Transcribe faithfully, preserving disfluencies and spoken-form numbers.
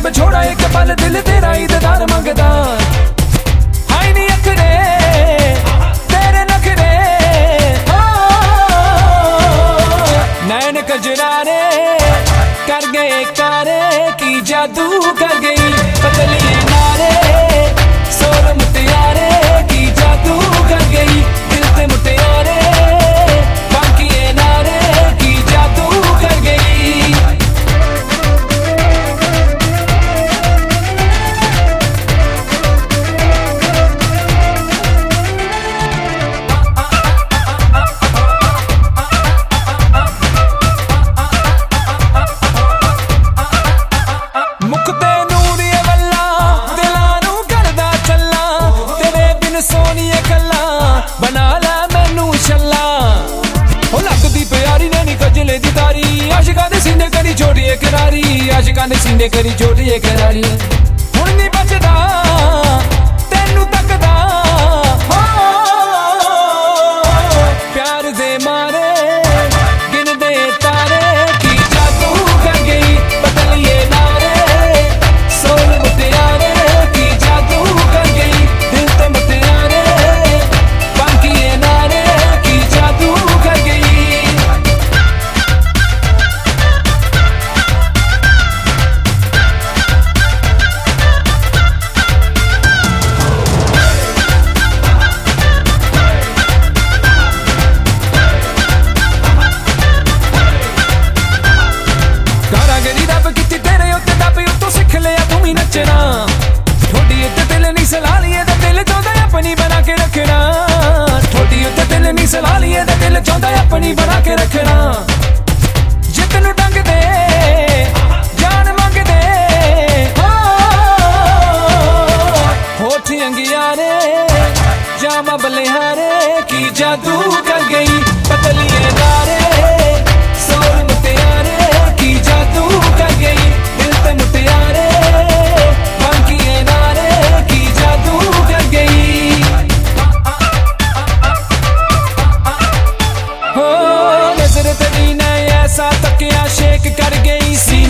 छोड़ा एक पल दिल तेरा ही दीदार मंगदा। हाय नी अखरे तेरे नखरे नैन कजरारे कर गए कारे की जादू कर गई पतली नारे सोर मुटियारे की जादू कर गई दिल ते मुटियारे बाकी नारे की जादू कर गई। सोनिए कला बना ला मैनू छला हो लगदी प्यारी नैनी कजले दी तारी आशिकां दे सीने करी छोड़िए करारी आशिकां दे सीने करी छोड़िए करारी हुण नी बचदा तैनू तकदा हो प्यार दे मारे गिन दे तारे की जादू कर गई बदलिए नारे सोल मुटियारे की जादू कर गई दिल ते नचना थोड़ी उत्ते दिल नहीं सला लिए दिल चाहता अपनी बना के रखना थोड़ी उत्ते दिल नहीं सला लिए दिल चाहता अपनी बना के रखना जे तेनू डंग दे जान मंग दे होठ अंगियारे जामा बलिहारे की जादू कर गई पतलिए नारे सोल मुटियारे की जादू कर गई दिल ते मुटियारे शेक कर गई सी